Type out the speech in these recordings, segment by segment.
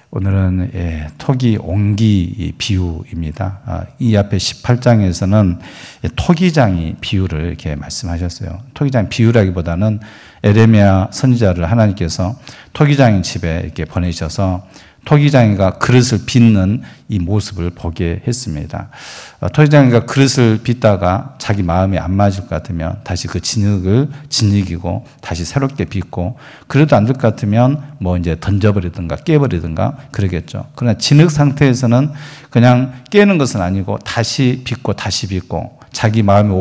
오늘은 토기 옹기 비유입니다. 이 앞에 18장에서는 토기장이 비유를 이렇게 말씀하셨어요. 토기장 비유라기보다는 에레미야 선지자를 하나님께서 토기장의 집에 이렇게 보내셔서 토기장이가 그릇을 빚는 이 모습을 보게 했습니다. 토기장이가 그릇을 빚다가 자기 마음이 안 맞을 것 같으면 다시 그 진흙을 진흙이고 다시 새롭게 빚고, 그래도 안 될 것 같으면 뭐 이제 던져버리든가 깨버리든가 그러겠죠. 그러나 진흙 상태에서는 그냥 깨는 것은 아니고 다시 빚고 다시 빚고 자기 마음이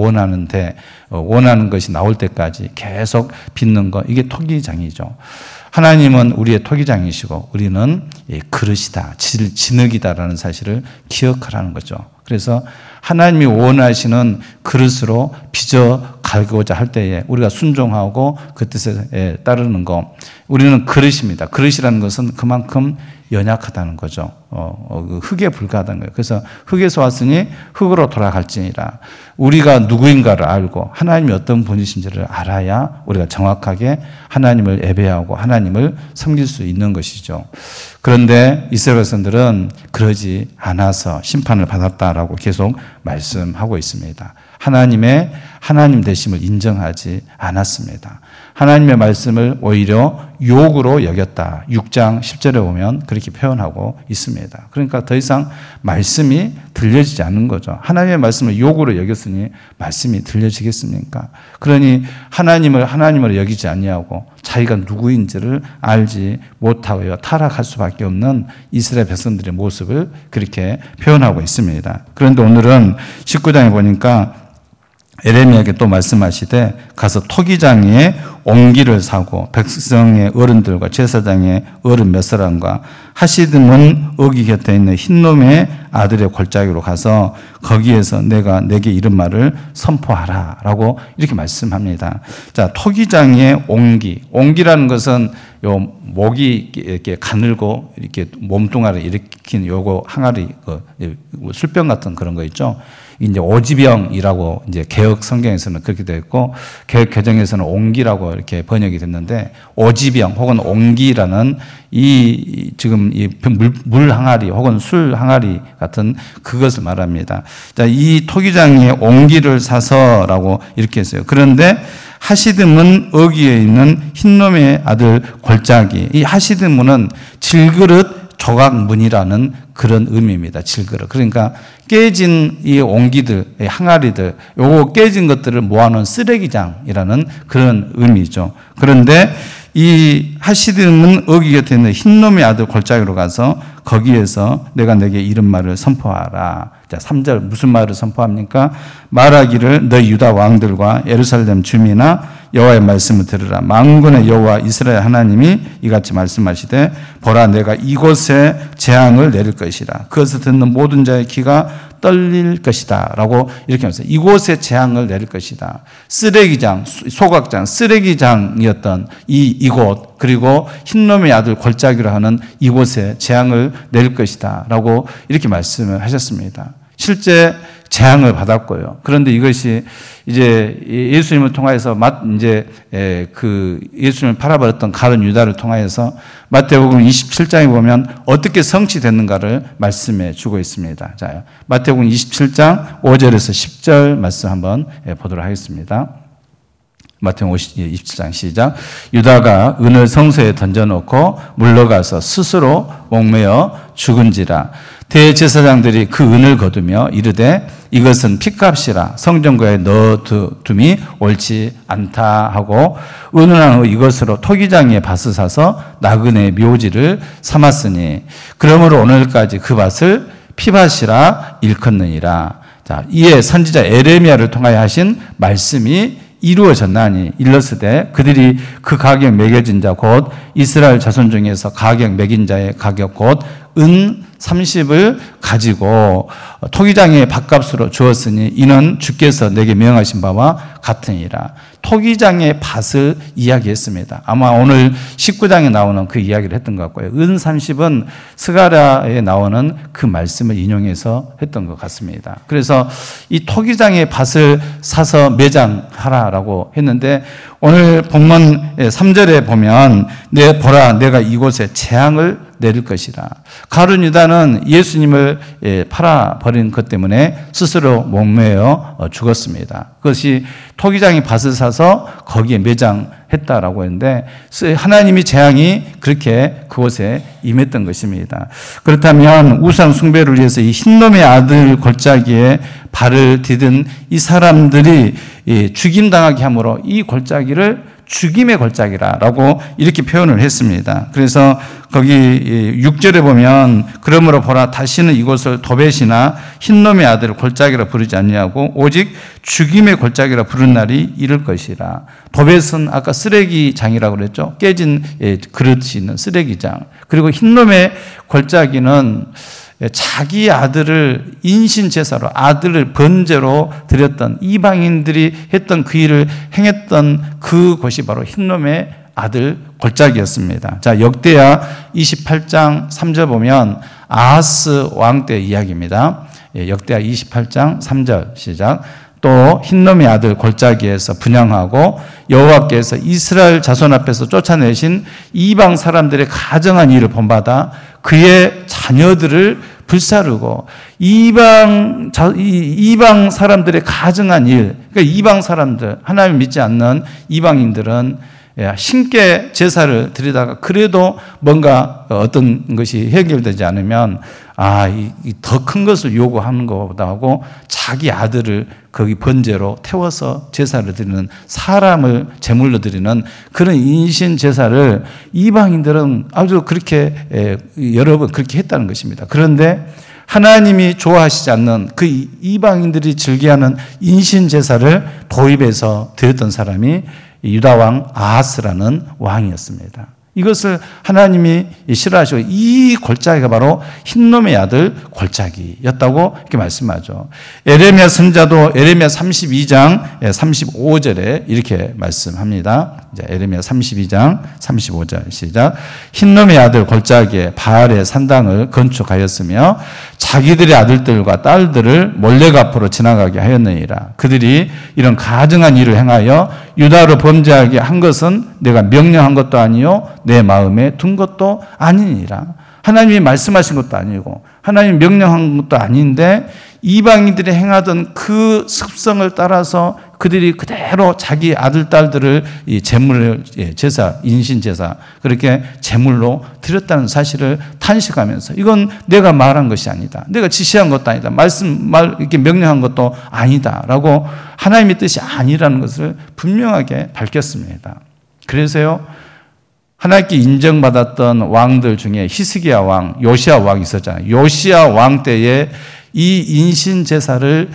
원하는 것이 나올 때까지 계속 빚는 거, 이게 토기장이죠. 하나님은 우리의 토기장이시고 우리는 그릇이다, 진흙이다라는 사실을 기억하라는 거죠. 그래서 하나님이 원하시는 그릇으로 빚어 가고자 할 때에 우리가 순종하고 그 뜻에 따르는 거, 우리는 그릇입니다. 그릇이라는 것은 그만큼 연약하다는 거죠. 흙에 불과하다는 거예요. 그래서 흙에서 왔으니 흙으로 돌아갈지니라. 우리가 누구인가를 알고 하나님이 어떤 분이신지를 알아야 우리가 정확하게 하나님을 예배하고 하나님을 섬길 수 있는 것이죠. 그런데 이스라엘 백성들은 그러지 않아서 심판을 받았다라고 계속 말씀하고 있습니다. 하나님 되심을 인정하지 않았습니다. 하나님의 말씀을 오히려 욕으로 여겼다. 6장 10절에 보면 그렇게 표현하고 있습니다. 그러니까 더 이상 말씀이 들려지지 않는 거죠. 하나님의 말씀을 욕으로 여겼으니 말씀이 들려지겠습니까? 그러니 하나님을 여기지 아니하고 자기가 누구인지를 알지 못하고 타락할 수밖에 없는 이스라엘 백성들의 모습을 그렇게 표현하고 있습니다. 그런데 오늘은 19장에 보니까 에레미야에게 또 말씀하시되 가서 토기장에 옹기를 사고 백성의 어른들과 제사장의 어른 몇 사람과 하시드문 어기 곁에 있는 흰놈의 아들의 골짜기로 가서 거기에서 내가 내게 이른 말을 선포하라 라고 이렇게 말씀합니다. 자, 토기장의 옹기라는 것은 요 목이 이렇게 가늘고 이렇게 몸뚱아리 일으킨 요거 항아리, 술병 같은 그런 거 있죠. 이제 오지병이라고 이제 개혁 성경에서는 그렇게 되어 있고 개혁 개정에서는 옹기라고 이렇게 번역이 됐는데, 오지병 혹은 옹기라는 이 지금 이 물 항아리 혹은 술 항아리 같은 그것을 말합니다. 자, 이 토기장에 옹기를 사서라고 이렇게 했어요. 그런데 하시드문 어기에 있는 흰놈의 아들 골짜기, 이 하시드문은 질그릇 조각문이라는 그런 의미입니다. 질그릇. 그러니까 깨진 이 옹기들, 이 항아리들, 요거 깨진 것들을 모아놓은 쓰레기장이라는 그런 의미죠. 그런데 이 하시드문 어기 곁에 있는 흰놈의 아들 골짜기로 가서 거기에서 내가 내게 이른 말을 선포하라. 자, 3절 무슨 말을 선포합니까? 말하기를 너희 유다 왕들과 예루살렘 주민아 여호와의 말씀을 들으라. 만군의 여호와 이스라엘 하나님이 이같이 말씀하시되 보라, 내가 이곳에 재앙을 내릴 것이라. 그것을 듣는 모든 자의 귀가 떨릴 것이다 라고 이렇게 하면서 이곳에 재앙을 내릴 것이다. 쓰레기장, 소각장, 쓰레기장이었던 이곳, 그리고 흰놈의 아들 골짜기로 하는 이곳에 재앙을 내릴 것이다 라고 이렇게 말씀을 하셨습니다. 실제 재앙을 받았고요. 그런데 이것이 이제 예수님을 통하여서 그 예수님을 팔아버렸던 가룟 유다를 통하여서 마태복음 27장에 보면 어떻게 성취됐는가를 말씀해 주고 있습니다. 자, 마태복음 27장 5절에서 10절 말씀 한번 보도록 하겠습니다. 마태복음 27장 시작. 유다가 은을 성소에 던져놓고 물러가서 스스로 목매어 죽은지라. 대제사장들이 그 은을 거두며 이르되 이것은 핏값이라 성전고에 넣어둠이 옳지 않다 하고 은은한 이것으로 토기장의 밭을 사서 나그네의 묘지를 삼았으니 그러므로 오늘까지 그 밭을 피밭이라 일컫느니라. 자, 이에 선지자 에레미야를 통하여 하신 말씀이 이루어졌나니 일렀으되 그들이 그 가격 매겨진 자 곧 이스라엘 자손 중에서 가격 매긴 자의 가격 곧 은 30을 가지고 토기장의 밭값으로 주었으니 이는 주께서 내게 명하신 바와 같으니라. 토기장의 밭을 이야기했습니다. 아마 오늘 19장에 나오는 그 이야기를 했던 것 같고요. 은 30은 스가랴에 나오는 그 말씀을 인용해서 했던 것 같습니다. 그래서 이 토기장의 밭을 사서 매장하라라고 했는데 오늘 본문 3절에 보면 보라 내가 이곳에 재앙을 내릴 것이라. 가룟 유다는 예수님을 팔아버린 것 때문에 스스로 목매어 죽었습니다. 그것이 토기장이 밭을 사서 거기에 매장했다라고 했는데 하나님의 재앙이 그렇게 그곳에 임했던 것입니다. 그렇다면 우상 숭배를 위해서 이 흰놈의 아들 골짜기에 발을 디딘 이 사람들이 죽임당하게 함으로 이 골짜기를 죽임의 골짜기라고 이렇게 표현을 했습니다. 그래서 거기 6절에 보면 그러므로 보라 다시는 이곳을 도벳이나 흰놈의 아들 골짜기라 부르지 않냐고 오직 죽임의 골짜기라 부른 날이 이를 것이라. 도벳은 아까 쓰레기장이라고 그랬죠. 깨진 그릇이 있는 쓰레기장. 그리고 흰놈의 골짜기는 자기 아들을 인신제사로 아들을 번제로 드렸던 이방인들이 했던 그 일을 행했던 그곳이 바로 흰놈의 아들 골짜기였습니다. 자, 역대하 28장 3절 보면 아하스 왕 때 이야기입니다. 역대하 28장 3절 시작. 또 흰놈의 아들 골짜기에서 분향하고 여호와께서 이스라엘 자손 앞에서 쫓아내신 이방 사람들의 가정한 일을 본받아 그의 자녀들을 불사르고 이방 사람들의 가정한 일, 그러니까 이방 사람들, 하나님 믿지 않는 이방인들은 신께 제사를 드리다가 그래도 뭔가 어떤 것이 해결되지 않으면 더 큰 것을 요구하는 것보다 하고 자기 아들을 거기 번제로 태워서 제사를 드리는 사람을 제물로 드리는 그런 인신 제사를 이방인들은 아주 그렇게 여러 번 그렇게 했다는 것입니다. 그런데 하나님이 좋아하시지 않는 그 이방인들이 즐겨하는 인신 제사를 도입해서 드렸던 사람이 유다왕 아하스라는 왕이었습니다. 이것을 하나님이 싫어하시고 이 골짜기가 바로 흰놈의 아들 골짜기였다고 이렇게 말씀하죠. 에레미야 선자도 에레미야 32장 35절에 이렇게 말씀합니다. 이제 에레미야 32장 35절 시작. 흰놈의 아들 골짜기에 바알의 산당을 건축하였으며 자기들의 아들들과 딸들을 몰래 앞으로 지나가게 하였느니라. 그들이 이런 가증한 일을 행하여 유다로 범죄하게 한 것은 내가 명령한 것도 아니요 내 마음에 둔 것도 아니니라. 하나님이 말씀하신 것도 아니고 하나님이 명령한 것도 아닌데 이방인들이 행하던 그 습성을 따라서 그들이 그대로 자기 아들, 딸들을 이 제물을, 제사, 인신제사, 그렇게 제물로 드렸다는 사실을 탄식하면서 이건 내가 말한 것이 아니다. 내가 지시한 것도 아니다. 이렇게 명령한 것도 아니다. 라고 하나님의 뜻이 아니라는 것을 분명하게 밝혔습니다. 그래서요, 하나님께 인정받았던 왕들 중에 히스기야 왕, 요시야 왕이 있었잖아요. 요시야 왕 때에 이 인신 제사를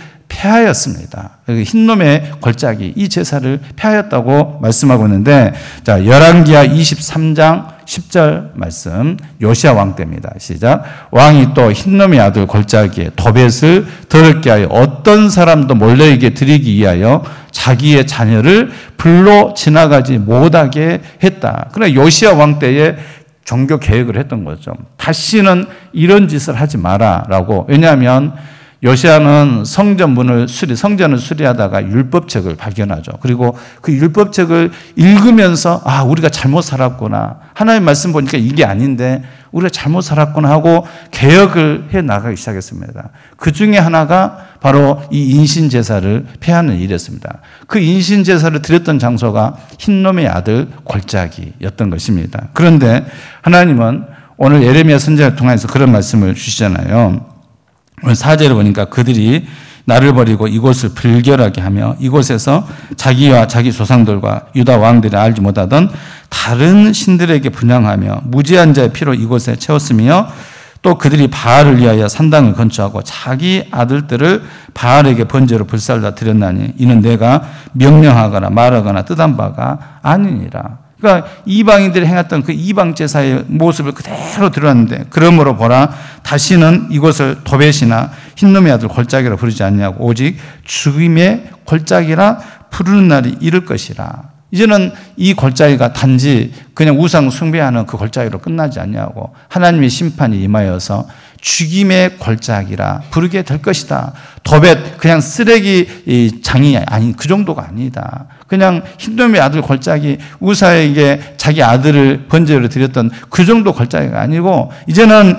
폐하였습니다. 흰놈의 골짜기 이 제사를 폐하였다고 말씀하고 있는데, 자, 열왕기하 23장 10절 말씀, 요시야 왕 때입니다. 시작. 왕이 또 흰놈의 아들 골짜기에 도벳을 더럽게 하여 어떤 사람도 몰래에게 드리기 위하여 자기의 자녀를 불로 지나가지 못하게 했다. 그러나 요시야 왕 때에 종교 개혁을 했던 거죠. 다시는 이런 짓을 하지 마라라고. 왜냐하면 요시야는 성전을 수리하다가 율법책을 발견하죠. 그리고 그 율법책을 읽으면서 우리가 잘못 살았구나. 하나님 말씀 보니까 이게 아닌데 우리가 잘못 살았구나 하고 개혁을 해 나가기 시작했습니다. 그 중에 하나가 바로 이 인신제사를 폐하는 일이었습니다. 그 인신제사를 드렸던 장소가 흰놈의 아들 골짜기였던 것입니다. 그런데 하나님은 오늘 예레미야 선지자를 통해서 그런 말씀을 주시잖아요. 오늘 4절에 보니까 그들이 나를 버리고 이곳을 불결하게 하며 이곳에서 자기와 자기 조상들과 유다 왕들이 알지 못하던 다른 신들에게 분향하며 무지한 자의 피로 이곳에 채웠으며 또 그들이 바알을 위하여 산당을 건축하고 자기 아들들을 바알에게 번제로 불살라 드렸나니 이는 내가 명령하거나 말하거나 뜻한 바가 아니니라. 그러니까 이방인들이 행했던 그 이방 제사의 모습을 그대로 드러났는데, 그러므로 보라 다시는 이곳을 도벳이나 흰놈의 아들 골짜기라 부르지 않냐고 오직 죽임의 골짜기라 부르는 날이 이를 것이라. 이제는 이 골짜기가 단지 그냥 우상 숭배하는 그 골짜기로 끝나지 않냐고 하나님의 심판이 임하여서 죽임의 골짜기라 부르게 될 것이다. 도벳 그냥 쓰레기 장이 아닌 그 정도가 아니다. 그냥 힌놈의 아들 골짜기, 우사에게 자기 아들을 번제로 드렸던 그 정도 골짜기가 아니고 이제는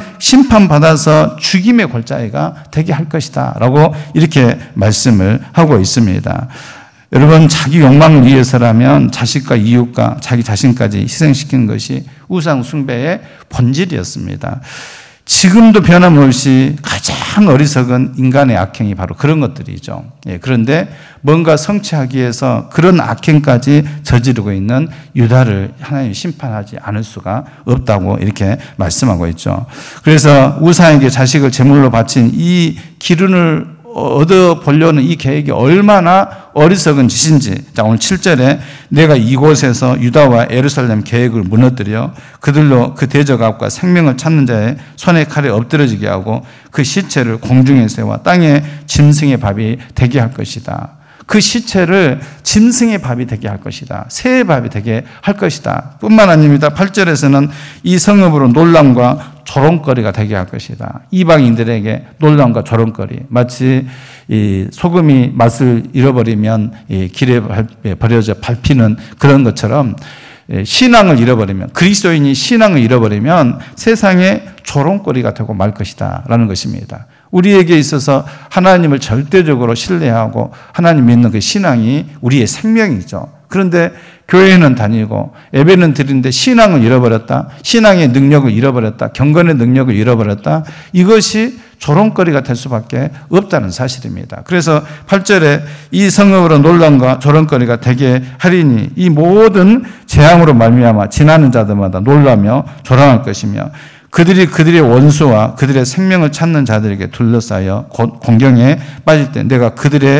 심판받아서 죽임의 골짜기가 되게 할 것이다 라고 이렇게 말씀을 하고 있습니다. 여러분, 자기 욕망을 위해서라면 자식과 이웃과 자기 자신까지 희생시키는 것이 우상 숭배의 본질이었습니다. 지금도 변함없이 가장 어리석은 인간의 악행이 바로 그런 것들이죠. 그런데 뭔가 성취하기 위해서 그런 악행까지 저지르고 있는 유다를 하나님이 심판하지 않을 수가 없다고 이렇게 말씀하고 있죠. 그래서 우상에게 자식을 제물로 바친 이 기준을 얻어보려는 이 계획이 얼마나 어리석은 짓인지. 자, 오늘 7절에 내가 이곳에서 유다와 예루살렘 계획을 무너뜨려 그들로 그 대적압과 생명을 찾는 자의 손에 칼에 엎드러지게 하고 그 시체를 공중에 세워 땅에 짐승의 밥이 되게 할 것이다. 그 시체를 짐승의 밥이 되게 할 것이다. 새의 밥이 되게 할 것이다. 뿐만 아닙니다. 8절에서는 이 성읍으로 논란과 조롱거리가 되게 할 것이다. 이방인들에게 논란과 조롱거리. 마치 이 소금이 맛을 잃어버리면 이 길에 버려져 밟히는 그런 것처럼 신앙을 잃어버리면, 그리스도인이 신앙을 잃어버리면 세상에 조롱거리가 되고 말 것이다 라는 것입니다. 우리에게 있어서 하나님을 절대적으로 신뢰하고 하나님 믿는 그 신앙이 우리의 생명이죠. 그런데 교회는 다니고 예배는 드리는데 신앙을 잃어버렸다, 신앙의 능력을 잃어버렸다, 경건의 능력을 잃어버렸다, 이것이 조롱거리가 될 수밖에 없다는 사실입니다. 그래서 8절에 이 성읍으로 논란과 조롱거리가 되게 하리니 이 모든 재앙으로 말미암아 지나는 자들마다 놀라며 조롱할 것이며 그들이 그들의 원수와 그들의 생명을 찾는 자들에게 둘러싸여 공경에 빠질 때 내가 그들이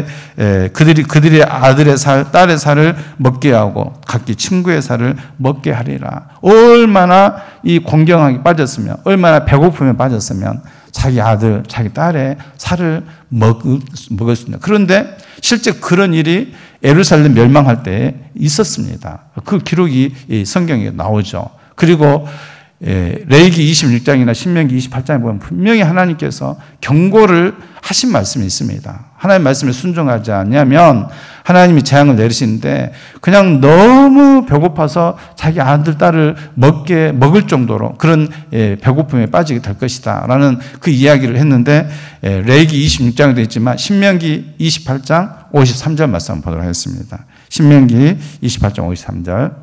그들의 아들의 살, 딸의 살을 먹게 하고 각기 친구의 살을 먹게 하리라. 얼마나 이 공경하게 빠졌으면, 얼마나 배고픔에 빠졌으면 자기 아들, 자기 딸의 살을 먹었습니다. 그런데 실제 그런 일이 예루살렘 멸망할 때 있었습니다. 그 기록이 성경에 나오죠. 그리고 레위기 26장이나 신명기 28장에 보면 분명히 하나님께서 경고를 하신 말씀이 있습니다. 하나님 말씀에 순종하지 않으면 하나님이 재앙을 내리시는데 그냥 너무 배고파서 자기 아들, 딸을 먹을 정도로 그런 배고픔에 빠지게 될 것이다 라는 그 이야기를 했는데 레위기 26장에 되어 있지만 신명기 28장 53절 말씀 한번 보도록 하겠습니다. 신명기 28장 53절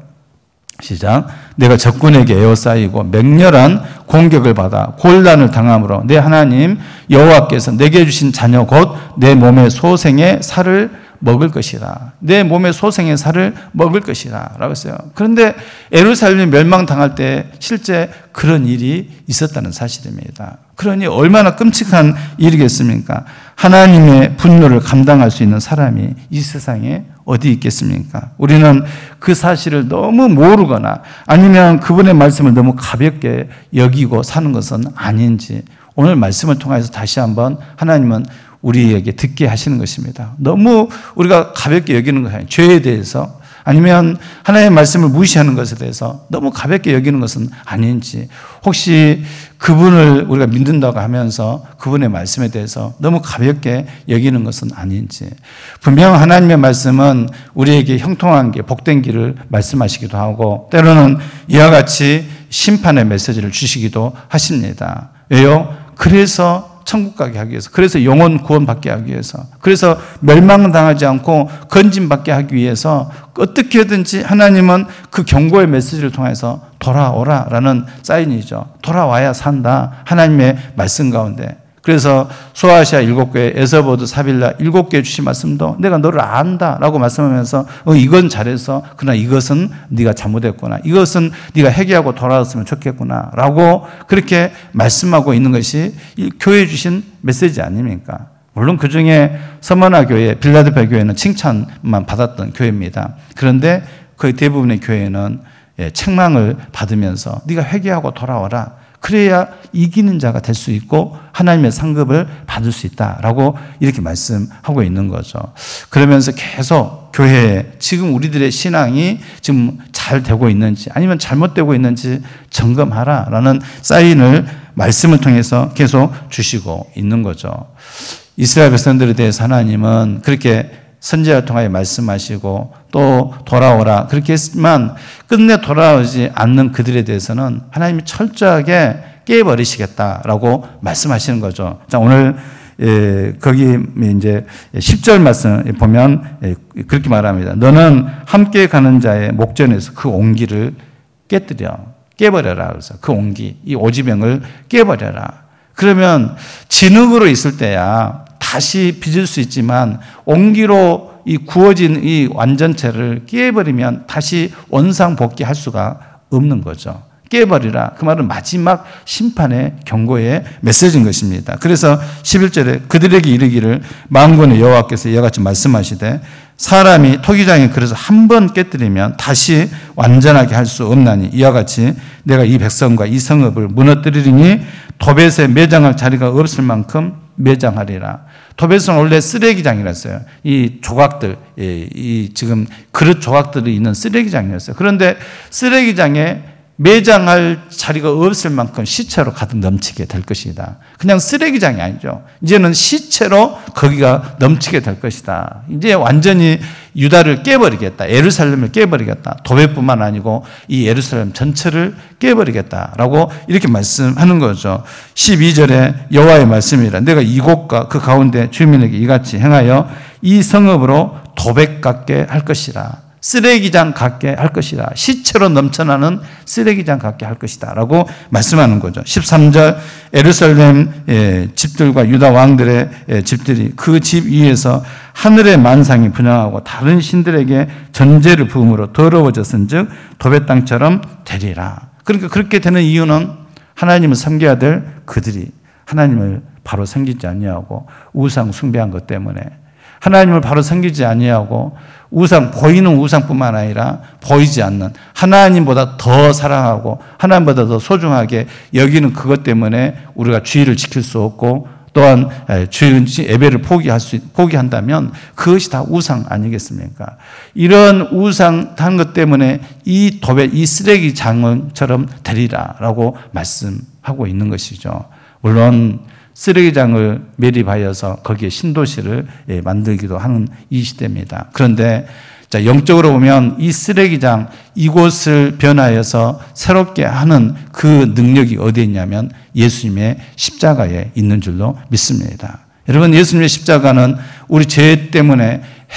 시작. 내가 적군에게 에워싸이고 맹렬한 공격을 받아 곤란을 당함으로 내 하나님 여호와께서 내게 주신 자녀 곧 내 몸의 소생의 살을 먹을 것이다. 내 몸의 소생의 살을 먹을 것이다 라고 했어요. 그런데 예루살렘이 멸망당할 때 실제 그런 일이 있었다는 사실입니다. 그러니 얼마나 끔찍한 일이겠습니까? 하나님의 분노를 감당할 수 있는 사람이 이 세상에 어디 있겠습니까? 우리는 그 사실을 너무 모르거나 아니면 그분의 말씀을 너무 가볍게 여기고 사는 것은 아닌지 오늘 말씀을 통해서 다시 한번 하나님은 우리에게 듣게 하시는 것입니다. 너무 우리가 가볍게 여기는 것이 아니에요. 죄에 대해서 아니면 하나님의 말씀을 무시하는 것에 대해서 너무 가볍게 여기는 것은 아닌지, 혹시 그분을 우리가 믿는다고 하면서 그분의 말씀에 대해서 너무 가볍게 여기는 것은 아닌지. 분명 하나님의 말씀은 우리에게 형통한 게 복된 길을 말씀하시기도 하고 때로는 이와 같이 심판의 메시지를 주시기도 하십니다. 왜요? 그래서 천국 가게 하기 위해서, 그래서 영혼 구원받게 하기 위해서, 그래서 멸망당하지 않고 건진받게 하기 위해서 어떻게든지 하나님은 그 경고의 메시지를 통해서 돌아오라라는 사인이죠. 돌아와야 산다. 하나님의 말씀 가운데. 그래서 소아시아 7교회, 에서보드 사빌라 7교회 주신 말씀도 내가 너를 안다라고 말씀하면서 이건 잘해서 그러나 이것은 네가 잘못했구나, 이것은 네가 회개하고 돌아왔으면 좋겠구나 라고 그렇게 말씀하고 있는 것이 교회 주신 메시지 아닙니까? 물론 그중에 서머나 교회, 빌라델피아 교회는 칭찬만 받았던 교회입니다. 그런데 거의 대부분의 교회는 책망을 받으면서 네가 회개하고 돌아와라, 그래야 이기는 자가 될 수 있고 하나님의 상급을 받을 수 있다라고 이렇게 말씀하고 있는 거죠. 그러면서 계속 교회에 지금 우리들의 신앙이 지금 잘 되고 있는지 아니면 잘못되고 있는지 점검하라라는 사인을 말씀을 통해서 계속 주시고 있는 거죠. 이스라엘 백성들에 대해서 하나님은 그렇게 선지자를 통하여 말씀하시고 또 돌아오라 그렇게 했지만 끝내 돌아오지 않는 그들에 대해서는 하나님이 철저하게 깨버리시겠다라고 말씀하시는 거죠. 자, 오늘 거기 이제 10절 말씀 보면 그렇게 말합니다. 너는 함께 가는 자의 목전에서 그 온기를 깨버려라. 그래서 그 온기, 이 오지병을 깨버려라. 그러면 진흙으로 있을 때야 다시 빚을 수 있지만 온기로 이 구워진 이 완전체를 깨버리면 다시 원상복귀할 수가 없는 거죠. 깨버리라. 그 말은 마지막 심판의 경고의 메시지인 것입니다. 그래서 11절에 그들에게 이르기를 만군의 여호와께서 이와 같이 말씀하시되 사람이 토기장에 그래서 한 번 깨뜨리면 다시 완전하게 할 수 없나니 이와 같이 내가 이 백성과 이 성읍을 무너뜨리리니 도벳에 매장할 자리가 없을 만큼 매장하리라. 도벳은 원래 쓰레기장이랬어요. 이 조각들, 이 지금 그릇 조각들이 있는 쓰레기장이었어요. 그런데 쓰레기장에 매장할 자리가 없을 만큼 시체로 가득 넘치게 될 것이다. 그냥 쓰레기장이 아니죠. 이제는 시체로 거기가 넘치게 될 것이다. 이제 완전히 유다를 깨버리겠다. 예루살렘을 깨버리겠다. 도벳뿐만 아니고 이 예루살렘 전체를 깨버리겠다라고 이렇게 말씀하는 거죠. 12절에 여호와의 말씀이라 내가 이곳과 그 가운데 주민에게 이같이 행하여 이 성읍으로 도벳 같게 할 것이라. 쓰레기장 같게 할 것이다. 시체로 넘쳐나는 쓰레기장 같게 할 것이다. 라고 말씀하는 거죠. 13절 예루살렘 집들과 유다 왕들의 집들이 그 집 위에서 하늘의 만상이 분양하고 다른 신들에게 전제를 부음으로 더러워졌은 즉 도벳 땅처럼 되리라. 그러니까 그렇게 되는 이유는 하나님을 섬겨야 될 그들이 하나님을 바로 섬기지 아니하고 우상 숭배한 것 때문에 하나님을 바로 섬기지 아니하고 우상, 보이는 우상뿐만 아니라 보이지 않는 하나님보다 더 사랑하고 하나님보다 더 소중하게 여기는 그것 때문에 우리가 주의를 지킬 수 없고 또한 주의 예배를 포기한다면 그것이 다 우상 아니겠습니까? 이런 우상 한 것 때문에 이 도배, 이 쓰레기장처럼 되리라라고 말씀하고 있는 것이죠. 물론 쓰레기장을 매립하여서 거기에 신도시를 만들기도 하는 이 시대입니다. 그런데 자, 영적으로 보면 이 쓰레기장, 이곳을 변화해서 새롭게 하는 그 능력이 어디에 있냐면 예수님의 십자가에 있는 줄로 믿습니다. 여러분, 예수님의 십자가는 우리 죄 때문에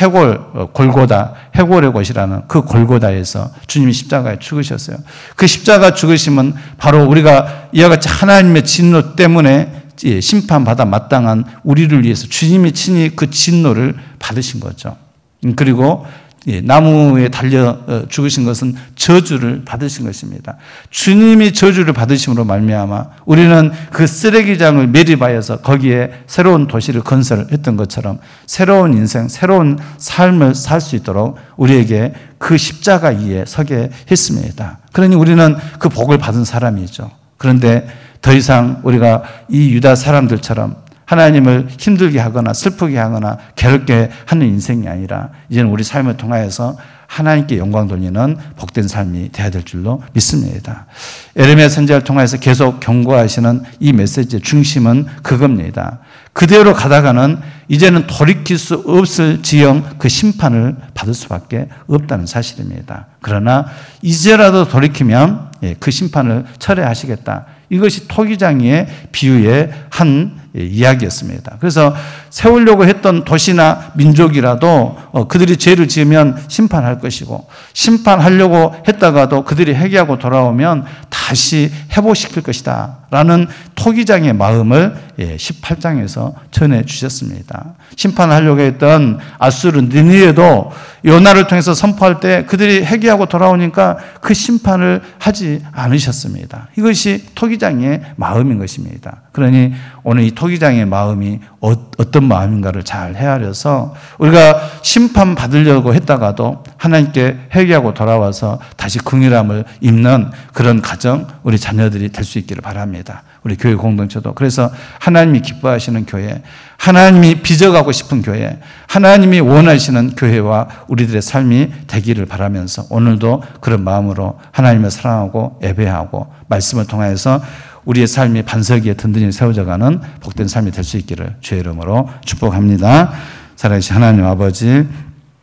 골고다, 해골의 곳이라는 그 골고다에서 주님이 십자가에 죽으셨어요. 그 십자가 죽으심은 바로 우리가 이와 같이 하나님의 진노 때문에 심판받아 마땅한 우리를 위해서 주님이 친히 그 진노를 받으신 거죠. 그리고 나무에 달려 죽으신 것은 저주를 받으신 것입니다. 주님이 저주를 받으심으로 말미암아 우리는 그 쓰레기장을 매립하여서 거기에 새로운 도시를 건설했던 것처럼 새로운 인생, 새로운 삶을 살 수 있도록 우리에게 그 십자가 위에 서게 했습니다. 그러니 우리는 그 복을 받은 사람이죠. 그런데 더 이상 우리가 이 유다 사람들처럼 하나님을 힘들게 하거나 슬프게 하거나 괴롭게 하는 인생이 아니라 이제는 우리 삶을 통하여서 하나님께 영광 돌리는 복된 삶이 되어야 될 줄로 믿습니다. 에레미야 선지자를 통해서 계속 경고하시는 이 메시지의 중심은 그겁니다. 그대로 가다가는 이제는 돌이킬 수 없을 지형 그 심판을 받을 수밖에 없다는 사실입니다. 그러나 이제라도 돌이키면 그 심판을 철회하시겠다. 이것이 토기장이의 비유의 한 이야기였습니다. 그래서 세우려고 했던 도시나 민족이라도 그들이 죄를 지으면 심판할 것이고 심판하려고 했다가도 그들이 회개하고 돌아오면 다시 회복시킬 것이다 라는 토기장의 마음을 18장에서 전해 주셨습니다. 심판하려고 했던 아수르 니느웨도 요나를 통해서 선포할 때 그들이 회개하고 돌아오니까 그 심판을 하지 않으셨습니다. 이것이 토기장의 마음인 것입니다. 그러니 오늘 이 토기장의 마음이 어떤 마음인가를 잘 헤아려서 우리가 심판받으려고 했다가도 하나님께 회개하고 돌아와서 다시 긍휼함을 입는 그런 가정, 우리 자녀들이 될 수 있기를 바랍니다. 우리 교회 공동체도. 그래서 하나님이 기뻐하시는 교회, 하나님이 빚어가고 싶은 교회, 하나님이 원하시는 교회와 우리들의 삶이 되기를 바라면서 오늘도 그런 마음으로 하나님을 사랑하고 예배하고 말씀을 통해서 우리의 삶이 반석 위에 든든히 세워져가는 복된 삶이 될 수 있기를 주의 이름으로 축복합니다. 살아계신 하나님 아버지,